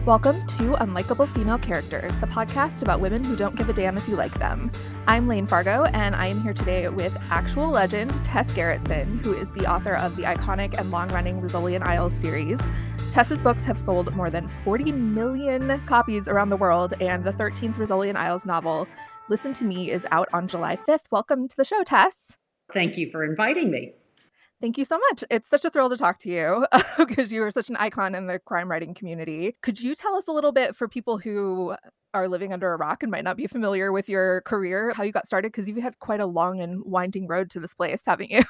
Welcome to Unlikable Female Characters, the podcast about women who don't give a damn if you like them. I'm Lane Fargo, and I am here today with actual legend Tess Gerritsen, who is the author of the iconic and long-running Rizzolian Isles series. Tess's books have sold more than 40 million copies around the world, and the 13th Rizzolian Isles novel, Listen to Me, is out on July 5th. Welcome to the show, Tess. Thank you for inviting me. Thank you so much. It's such a thrill to talk to you because you are such an icon in the crime writing community. Could you tell us a little bit, for people who are living under a rock and might not be familiar with your career, how you got started? Because you've had quite a long and winding road to this place, haven't you?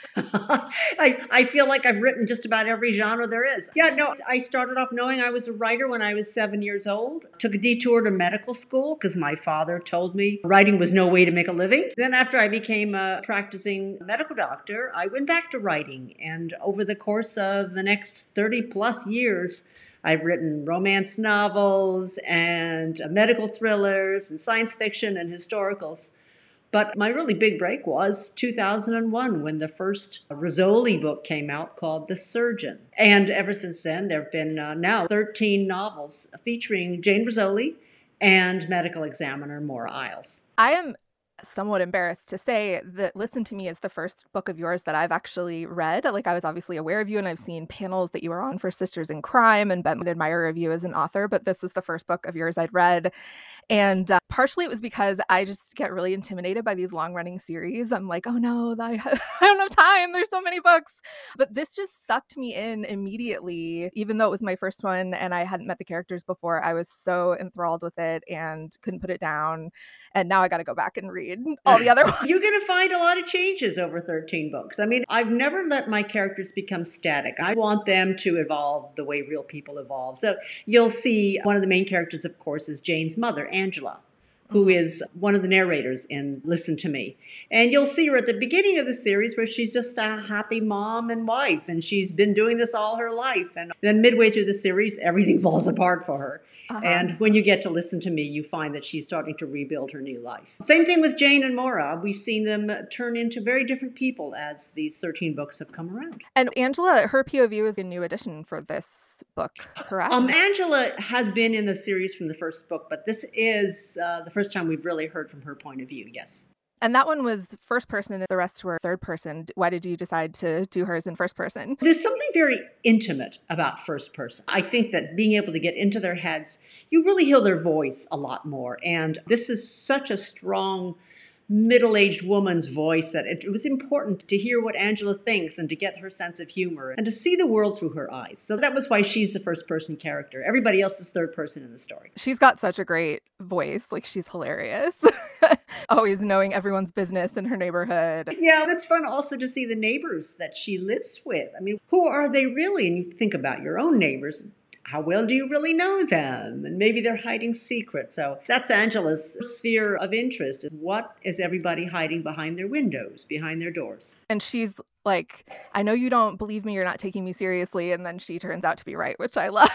I feel like I've written just about every genre there is. I started off knowing I was a writer when I was 7 years old. Took a detour to medical school because my father told me writing was no way to make a living. Then after I became a practicing medical doctor, I went back to writing. And over the course of the next 30 plus years, I've written romance novels and medical thrillers and science fiction and historicals. But my really big break was 2001 when the first Rizzoli book came out called The Surgeon. And ever since then, there have been now 13 novels featuring Jane Rizzoli and medical examiner Maura Isles. I am somewhat embarrassed to say that Listen to Me is the first book of yours that I've actually read. Like, I was obviously aware of you and I've seen panels that you were on for Sisters in Crime and been an admirer of you as an author, but this was the first book of yours I'd read. And partially it was because I just get really intimidated by these long-running series. I'm like, oh no, I don't have time. There's so many books. But this just sucked me in immediately, even though it was my first one and I hadn't met the characters before. I was so enthralled with it and couldn't put it down. And now I got to go back and read all the other ones. You're going to find a lot of changes over 13 books. I mean, I've never let my characters become static. I want them to evolve the way real people evolve. So you'll see one of the main characters, of course, is Jane's mother, Angela, who is one of the narrators in Listen to Me. And you'll see her at the beginning of the series where she's just a happy mom and wife, and she's been doing this all her life. And then midway through the series, everything falls apart for her. And when you get to Listen to Me, you find that she's starting to rebuild her new life. Same thing with Jane and Maura. We've seen them turn into very different people as these 13 books have come around. And Angela, her POV is a new addition for this book, correct? Angela has been in the series from the first book, but this is the first time we've really heard from her point of view, yes. And that one was first person and the rest were third person. Why did you decide to do hers in first person? There's something very intimate about first person. I think that being able to get into their heads, you really hear their voice a lot more. And this is such a strong middle-aged woman's voice that it was important to hear what Angela thinks and to get her sense of humor and to see the world through her eyes. So that was why she's the first person character. Everybody else is third person in the story. She's got such a great voice. Like, she's hilarious. Always knowing everyone's business in her neighborhood. Yeah, it's fun also to see the neighbors that she lives with. I mean, who are they really? And you think about your own neighbors. How well do you really know them? And maybe they're hiding secrets. So that's Angela's sphere of interest. What is everybody hiding behind their windows, behind their doors? And she's like, I know you don't believe me, you're not taking me seriously. And then she turns out to be right, which I love.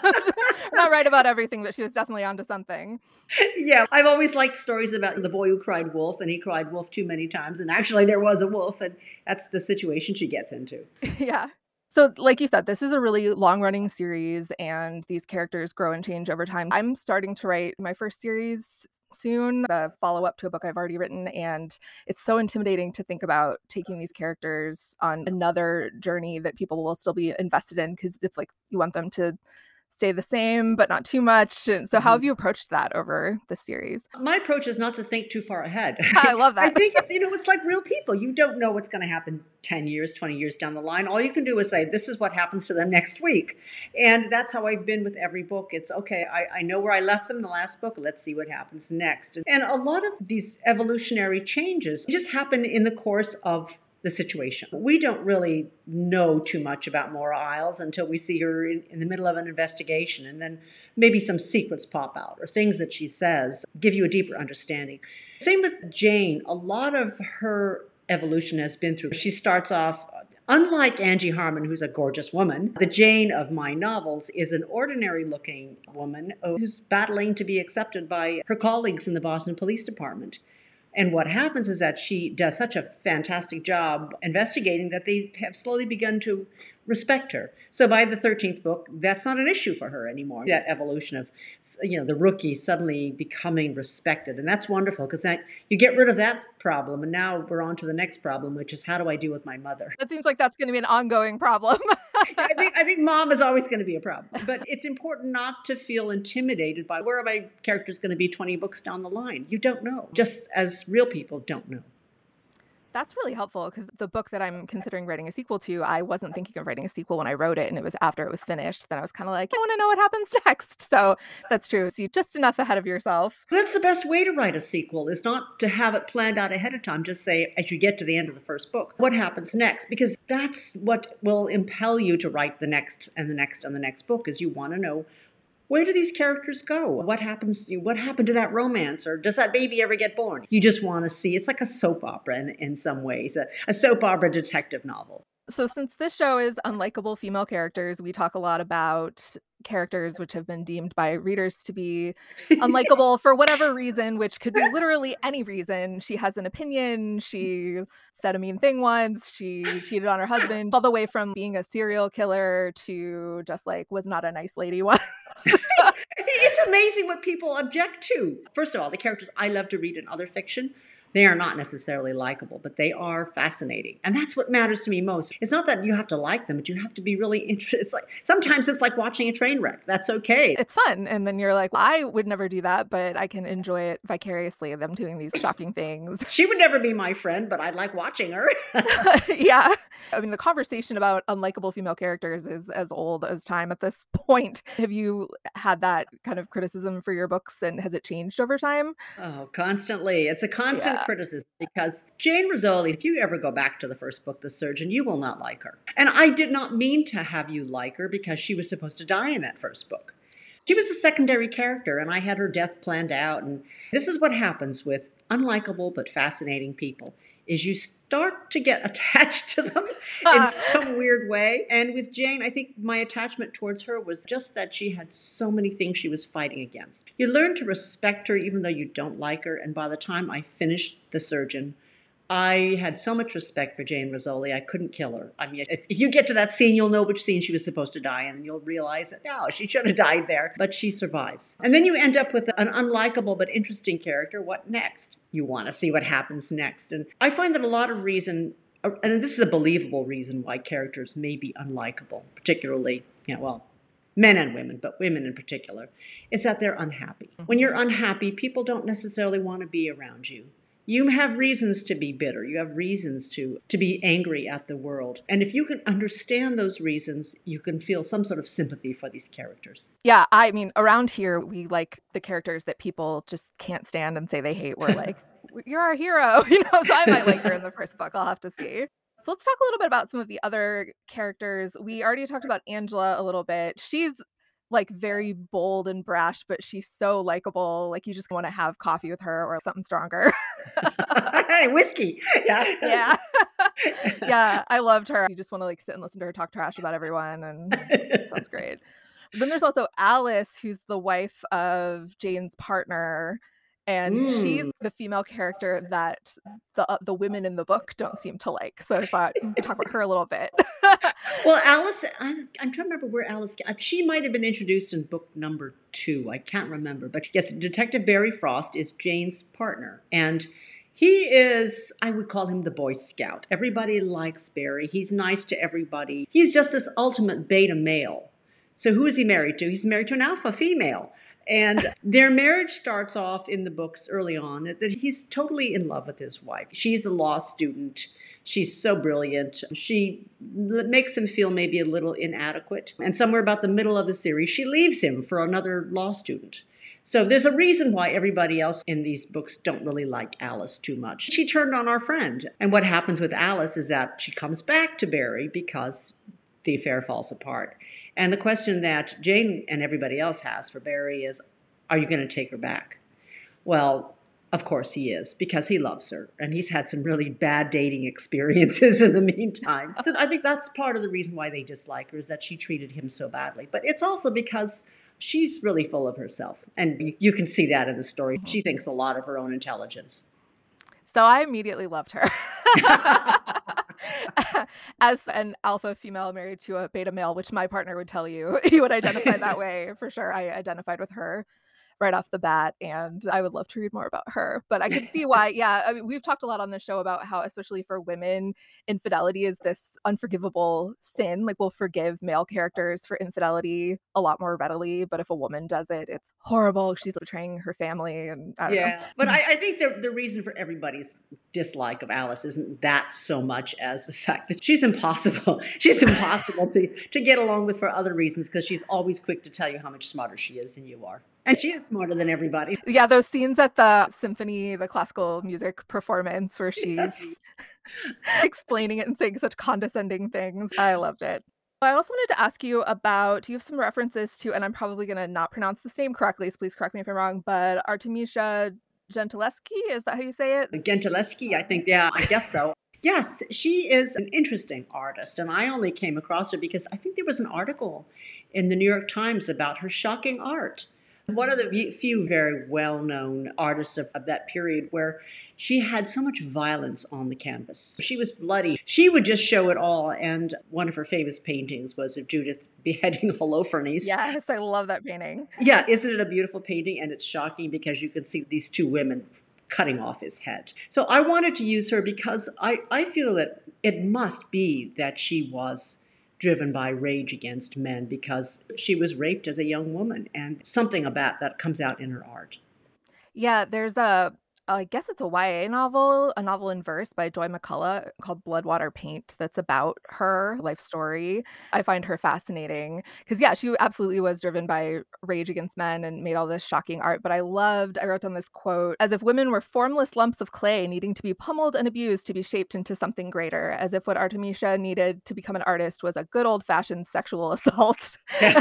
Not right about everything, but she was definitely onto something. Yeah, I've always liked stories about the boy who cried wolf, and he cried wolf too many times. And actually there was a wolf, and that's the situation she gets into. Yeah. So like you said, this is a really long-running series, and these characters grow and change over time. I'm starting to write my first series soon, the follow-up to a book I've already written, and it's so intimidating to think about taking these characters on another journey that people will still be invested in, because it's like you want them to stay the same, but not too much. And so how have you approached that over the series? My approach is not to think too far ahead. I love that. I think it's like real people. You don't know what's going to happen 10 years, 20 years down the line. All you can do is say, this is what happens to them next week. And that's how I've been with every book. It's okay, I know where I left them in the last book. Let's see what happens next. And a lot of these evolutionary changes just happen in the course of the situation. We don't really know too much about Maura Isles until we see her in the middle of an investigation, and then maybe some secrets pop out or things that she says give you a deeper understanding. Same with Jane. A lot of her evolution has been through. She starts off, unlike Angie Harmon, who's a gorgeous woman, the Jane of my novels is an ordinary-looking woman who's battling to be accepted by her colleagues in the Boston Police Department. And what happens is that she does such a fantastic job investigating that they have slowly begun to respect her. So by the 13th book, that's not an issue for her anymore. That evolution of, the rookie suddenly becoming respected. And that's wonderful because that you get rid of that problem. And now we're on to the next problem, which is how do I deal with my mother? That seems like that's going to be an ongoing problem. I think mom is always going to be a problem. But it's important not to feel intimidated by where are my characters going to be 20 books down the line. You don't know, just as real people don't know. That's really helpful because the book that I'm considering writing a sequel to, I wasn't thinking of writing a sequel when I wrote it, and it was after it was finished. Then I was kind of like, I want to know what happens next. So that's true. See, just enough ahead of yourself. That's the best way to write a sequel, is not to have it planned out ahead of time. Just say, as you get to the end of the first book, what happens next? Because that's what will impel you to write the next and the next and the next book, is you want to know, where do these characters go? What happens? What happened to that romance? Or does that baby ever get born? You just want to see. It's like a soap opera in some ways, a soap opera detective novel. So since this show is unlikable female characters, we talk a lot about characters which have been deemed by readers to be unlikable for whatever reason, which could be literally any reason. She has an opinion, she said a mean thing once, she cheated on her husband, all the way from being a serial killer to just like was not a nice lady once. It's amazing what people object to. First of all, the characters I love to read in other fiction, they are not necessarily likable, but they are fascinating. And that's what matters to me most. It's not that you have to like them, but you have to be really interested. It's like, sometimes it's like watching a train wreck. That's okay. It's fun. And then you're like, well, I would never do that, but I can enjoy it vicariously, them doing these shocking things. She would never be my friend, but I'd like watching her. Yeah. I mean, the conversation about unlikable female characters is as old as time at this point. Have you had that kind of criticism for your books, and has it changed over time? Oh, constantly. It's a constant Yeah. criticism, because Jane Rizzoli, if you ever go back to the first book, The Surgeon, you will not like her. And I did not mean to have you like her because she was supposed to die in that first book. She was a secondary character, and I had her death planned out. And this is what happens with unlikable but fascinating people, is you start to get attached to them in some weird way. And with Jane, I think my attachment towards her was just that she had so many things she was fighting against. You learn to respect her even though you don't like her. And by the time I finished The Surgeon, I had so much respect for Jane Rizzoli, I couldn't kill her. I mean, if you get to that scene, you'll know which scene she was supposed to die in, and you'll realize that, no, she should have died there, but she survives. And then you end up with an unlikable but interesting character. What next? You want to see what happens next. And I find that a lot of reason, and this is a believable reason why characters may be unlikable, particularly, men and women, but women in particular, is that they're unhappy. When you're unhappy, people don't necessarily want to be around you. You have reasons to be bitter. You have reasons to be angry at the world. And if you can understand those reasons, you can feel some sort of sympathy for these characters. Yeah, I mean, around here, we like the characters that people just can't stand and say they hate. We're like, you're our hero, so I might like her in the first book. I'll have to see. So let's talk a little bit about some of the other characters. We already talked about Angela a little bit. She's like very bold and brash, but she's so likable. Like you just want to have coffee with her or something stronger. Whiskey. Yeah. Yeah. Yeah. I loved her. You just want to like sit and listen to her talk trash about everyone. And it sounds great. Then there's also Alice, who's the wife of Jane's partner. And she's the female character that the women in the book don't seem to like. So I thought we could talk about her a little bit. Well, Alice, I'm trying to remember where Alice, she might have been introduced in book number 2. I can't remember. But yes, Detective Barry Frost is Jane's partner. And he is, I would call him the Boy Scout. Everybody likes Barry. He's nice to everybody. He's just this ultimate beta male. So who is he married to? He's married to an alpha female. And their marriage starts off in the books early on that he's totally in love with his wife. She's a law student. She's so brilliant. She makes him feel maybe a little inadequate. And somewhere about the middle of the series, she leaves him for another law student. So there's a reason why everybody else in these books don't really like Alice too much. She turned on our friend. And what happens with Alice is that she comes back to Barry because the affair falls apart. And the question that Jane and everybody else has for Barry is, are you going to take her back? Well, of course he is, because he loves her. And he's had some really bad dating experiences in the meantime. So I think that's part of the reason why they dislike her, is that she treated him so badly. But it's also because she's really full of herself. And you can see that in the story. She thinks a lot of her own intelligence. So I immediately loved her. As an alpha female married to a beta male, which my partner would tell you, he would identify that way for sure. I identified with her right off the bat, and I would love to read more about her. But I could see why, yeah, I mean, we've talked a lot on the show about how, especially for women, infidelity is this unforgivable sin. Like, we'll forgive male characters for infidelity a lot more readily, but if a woman does it, it's horrible. She's betraying her family, and I don't know. Yeah, but I think the reason for everybody's dislike of Alice isn't that so much as the fact that she's impossible. She's impossible to get along with for other reasons because she's always quick to tell you how much smarter she is than you are. And she is smarter than everybody. Yeah, those scenes at the symphony, the classical music performance where Yes. she's explaining it and saying such condescending things. I loved it. I also wanted to ask you about, you have some references to, and I'm probably going to not pronounce this name correctly, so please correct me if I'm wrong, but Artemisia Gentileschi, is that how you say it? Gentileschi, I think, yeah, I guess so. Yes, she is an interesting artist. And I only came across her because I think there was an article in the New York Times about her shocking art. One of the few very well known artists of that period where she had so much violence on the canvas. She was bloody. She would just show it all. And one of her famous paintings was of Judith beheading Holofernes. Yes, I love that painting. Yeah, isn't it a beautiful painting? And it's shocking because you can see these two women cutting off his head. So I wanted to use her because I feel that it must be that she was driven by rage against men because she was raped as a young woman, and something about that comes out in her art. Yeah, there's a, I guess it's a YA novel, a novel in verse by Joy McCullough called Bloodwater Paint that's about her life story. I find her fascinating because, yeah, she absolutely was driven by rage against men and made all this shocking art. But I wrote down this quote, as if women were formless lumps of clay needing to be pummeled and abused to be shaped into something greater, as if what Artemisia needed to become an artist was a good old fashioned sexual assault. Yeah.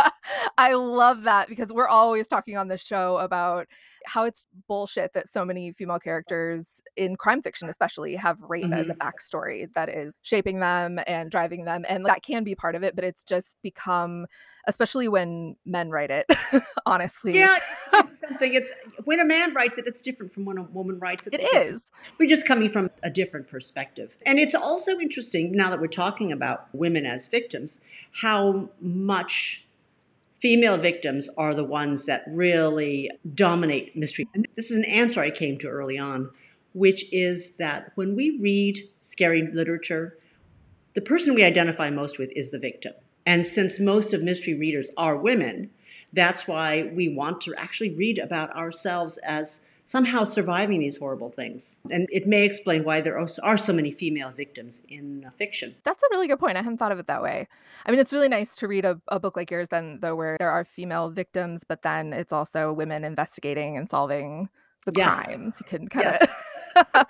I love that because we're always talking on this show about how it's bullshit that so many female characters in crime fiction especially have rape as a Mhm. backstory that is shaping them and driving them, and that can be part of it, but it's just become, especially when men write it, honestly. Yeah, it's something. It's when a man writes it, it's different from when a woman writes it It because is. we're just coming from a different perspective. And it's also interesting now that we're talking about women as victims, how much female victims are the ones that really dominate mystery. And this is an answer I came to early on, which is that when we read scary literature, the person we identify most with is the victim. And since most of mystery readers are women, that's why we want to actually read about ourselves as somehow surviving these horrible things. And it may explain why there are so many female victims in fiction. That's a really good point. I hadn't thought of it that way. I mean, it's really nice to read a book like yours then, though, where there are female victims, but then it's also women investigating and solving the Yeah, crimes. You can kind yes. of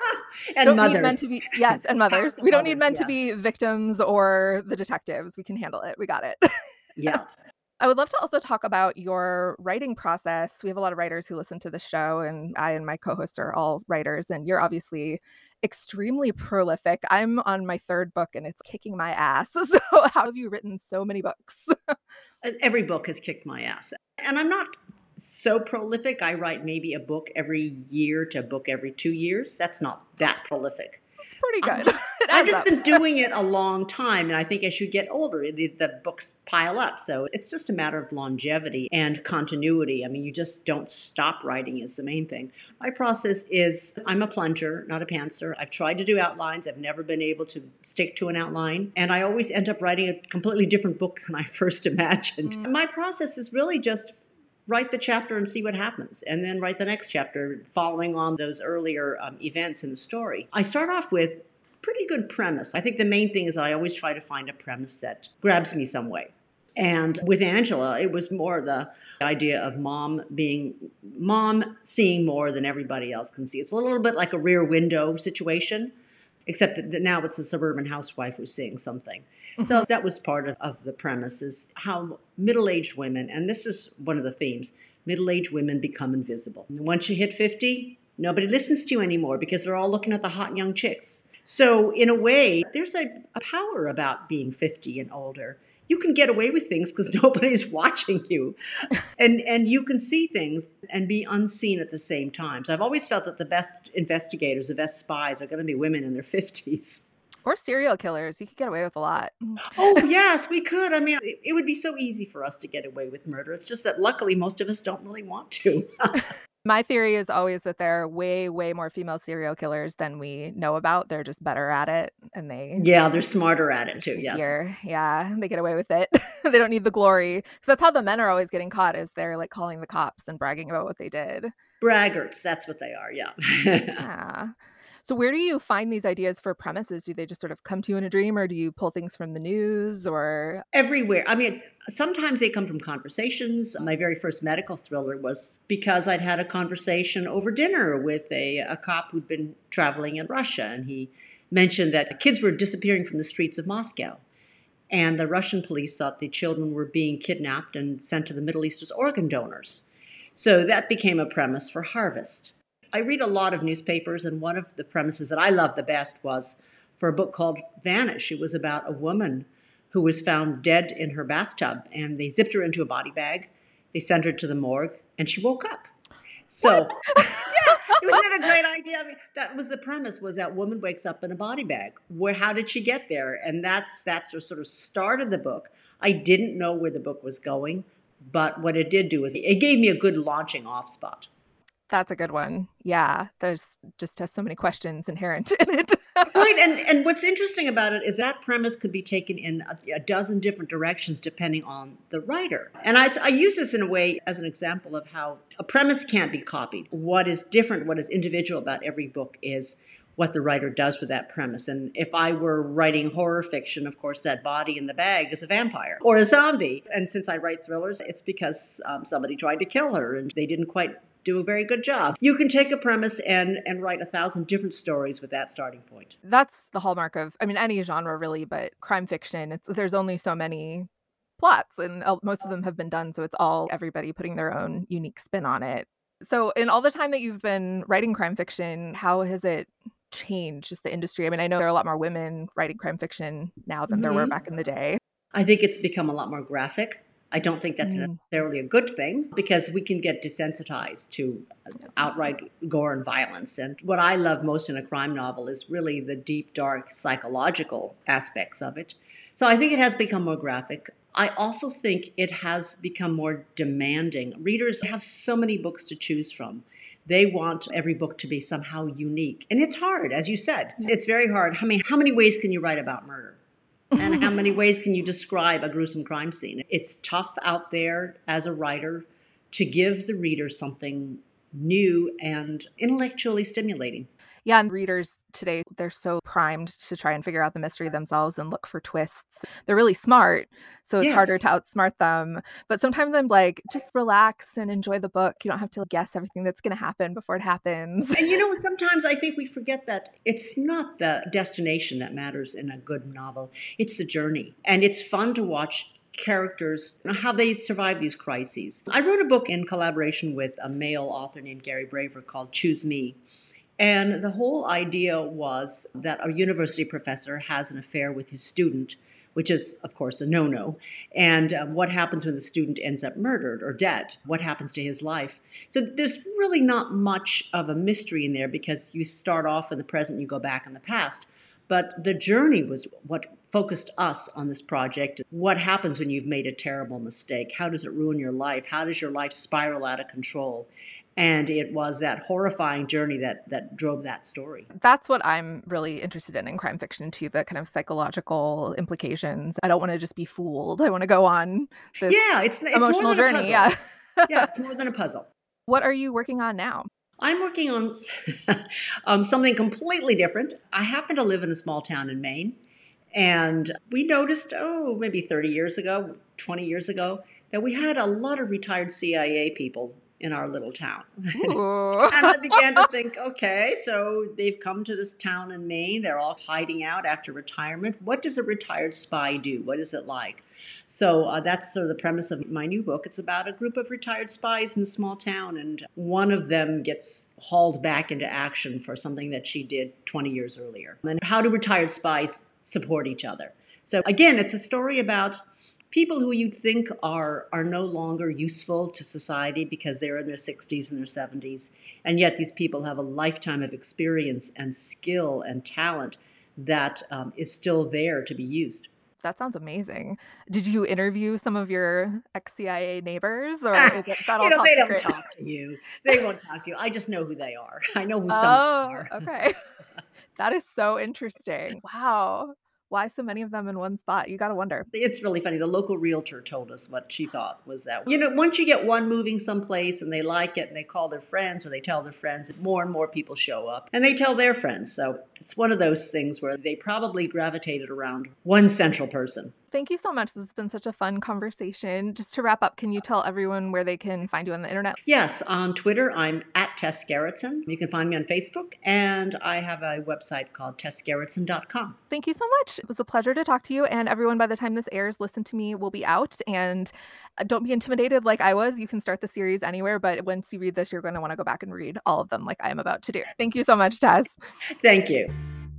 And don't need men to mothers, be, yes, and mothers. powerful We don't need mothers, men to yeah. be victims or the detectives. We can handle it. We got it. Yeah. I would love to also talk about your writing process. We have a lot of writers who listen to the show, and I and my co-hosts are all writers, and you're obviously extremely prolific. I'm on my third book and it's kicking my ass. So how have you written so many books? Every book has kicked my ass. And I'm not so prolific. I write maybe a book every year to a book every 2 years. That's not that prolific. It's pretty I've good. just, It I've adds just up. been doing it a long time, and I think as you get older, the books pile up. So it's just a matter of longevity and continuity. I mean, you just don't stop writing is the main thing. My process is I'm a plunger, not a pantser. I've tried to do outlines. I've never been able to stick to an outline, and I always end up writing a completely different book than I first imagined. My process is really just write the chapter and see what happens, and then write the next chapter following on those earlier events in the story. I start off with pretty good premise. I think the main thing is that I always try to find a premise that grabs me some way. And with Angela, it was more the idea of mom seeing more than everybody else can see. It's a little bit like a Rear Window situation, except that now it's a suburban housewife who's seeing something. So that was part of the premise is how middle-aged women, and this is one of the themes, middle-aged women become invisible. And once you hit 50, nobody listens to you anymore because they're all looking at the hot young chicks. So in a way, there's a power about being 50 and older. You can get away with things because nobody's watching you. And you can see things and be unseen at the same time. So I've always felt that the best investigators, the best spies are going to be women in their 50s. Or serial killers. You could get away with a lot. Oh, yes, we could. I mean, it would be so easy for us to get away with murder. It's just that luckily most of us don't really want to. My theory is always that there are way, way more female serial killers than we know about. They're just better at it, and Yeah, they're smarter at they're it too. Yes. sneakier. Yeah, they get away with it. They don't need the glory. Because that's how the men are always getting caught is they're, like, calling the cops and bragging about what they did. Braggarts, that's what they are. Yeah. Yeah. So where do you find these ideas for premises? Do they just sort of come to you in a dream, or do you pull things from the news, or Everywhere. I mean, sometimes they come from conversations. My very first medical thriller was because I'd had a conversation over dinner with a cop who'd been traveling in Russia, and he mentioned that kids were disappearing from the streets of Moscow. And the Russian police thought the children were being kidnapped and sent to the Middle East as organ donors. So that became a premise for Harvest. I read a lot of newspapers, and one of the premises that I loved the best was for a book called Vanish. It was about a woman who was found dead in her bathtub, and they zipped her into a body bag. They sent her to the morgue, and she woke up. what? So, yeah, it was not a great idea. I mean, that was the premise: was that woman wakes up in a body bag. Where? How did she get there? And that just sort of started the book. I didn't know where the book was going, but what it did do is it gave me a good launching off spot. That's a good one. Yeah, there's just has so many questions inherent in it. Right, and what's interesting about it is that premise could be taken in a dozen different directions depending on the writer. And I use this in a way as an example of how a premise can't be copied. What is different, what is individual about every book is what the writer does with that premise. And if I were writing horror fiction, of course, that body in the bag is a vampire or a zombie. And since I write thrillers, it's because somebody tried to kill her and they didn't quite do a very good job. You can take a premise and write 1,000 different stories with that starting point. That's the hallmark of, I mean, any genre really, but crime fiction, there's only so many plots, and most of them have been done, so it's all everybody putting their own unique spin on it. So, in all the time that you've been writing crime fiction, how has it changed just the industry? I mean, I know there are a lot more women writing crime fiction now than there were Mhm. back in the day. I think it's become a lot more graphic. I don't think that's Mm. necessarily a good thing because we can get desensitized to outright gore and violence. And what I love most in a crime novel is really the deep, dark psychological aspects of it. So I think it has become more graphic. I also think it has become more demanding. Readers have so many books to choose from. They want every book to be somehow unique. And it's hard, as you said. Yeah. It's very hard. I mean, how many ways can you write about murder? And how many ways can you describe a gruesome crime scene? It's tough out there as a writer to give the reader something new and intellectually stimulating. Yeah, and readers today, they're so primed to try and figure out the mystery themselves and look for twists. They're really smart, so it's harder Yes. to outsmart them. But sometimes I'm like, just relax and enjoy the book. You don't have to guess everything that's going to happen before it happens. And you know, sometimes I think we forget that it's not the destination that matters in a good novel, it's the journey. And it's fun to watch characters, how they survive these crises. I wrote a book in collaboration with a male author named Gary Braver called Choose Me. And the whole idea was that a university professor has an affair with his student, which is, of course, a no no. And what happens when the student ends up murdered or dead? What happens to his life? So there's really not much of a mystery in there because you start off in the present, you go back in the past. But the journey was what focused us on this project. What happens when you've made a terrible mistake? How does it ruin your life? How does your life spiral out of control? And it was that horrifying journey that drove that story. That's what I'm really interested in crime fiction too, the kind of psychological implications. I don't want to just be fooled. I want to go on this Yeah, it's more emotional than a journey. puzzle. Yeah. Yeah, it's more than a puzzle. What are you working on now? I'm working on something completely different. I happen to live in a small town in Maine, and we noticed, oh, maybe 30 years ago, 20 years ago, that we had a lot of retired CIA people in our little town. Ooh. And I began to think, okay, so they've come to this town in Maine. They're all hiding out after retirement. What does a retired spy do? What is it like? So that's sort of the premise of my new book. It's about a group of retired spies in a small town, and one of them gets hauled back into action for something that she did 20 years earlier. And how do retired spies support each other? So again, it's a story about people who you'd think are no longer useful to society because they're in their 60s and their 70s. And yet these people have a lifetime of experience and skill and talent that is still there to be used. That sounds amazing. Did you interview some of your ex-CIA neighbors, or is that all top They don't secret? talk to you. They won't talk to you. I just know who they are. I know who some of them Oh, are. okay. That is so interesting. Wow. Why so many of them in one spot? You gotta wonder. It's really funny. The local realtor told us what she thought was that, once you get one moving someplace and they like it and they call their friends or they tell their friends, more and more people show up and they tell their friends. So it's one of those things where they probably gravitated around one central person. Thank you so much. This has been such a fun conversation. Just to wrap up, can you tell everyone where they can find you on the internet? Yes, on Twitter, I'm at Tess Gerritsen. You can find me on Facebook, and I have a website called tessgerritsen.com. Thank you so much. It was a pleasure to talk to you. And everyone, by the time this airs, Listen to Me will be out. And don't be intimidated like I was. You can start the series anywhere, but once you read this, you're going to want to go back and read all of them like I am about to do. Thank you so much, Tess. Thank you.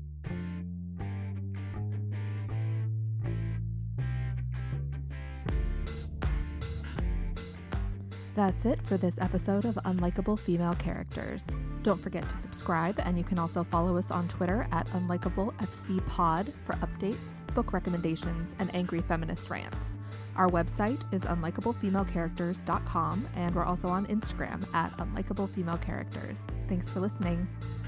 That's it for this episode of Unlikable Female Characters. Don't forget to subscribe, and you can also follow us on Twitter at UnlikableFCPod for updates, book recommendations, and angry feminist rants. Our website is unlikablefemalecharacters.com, and we're also on Instagram at unlikablefemalecharacters. Thanks for listening.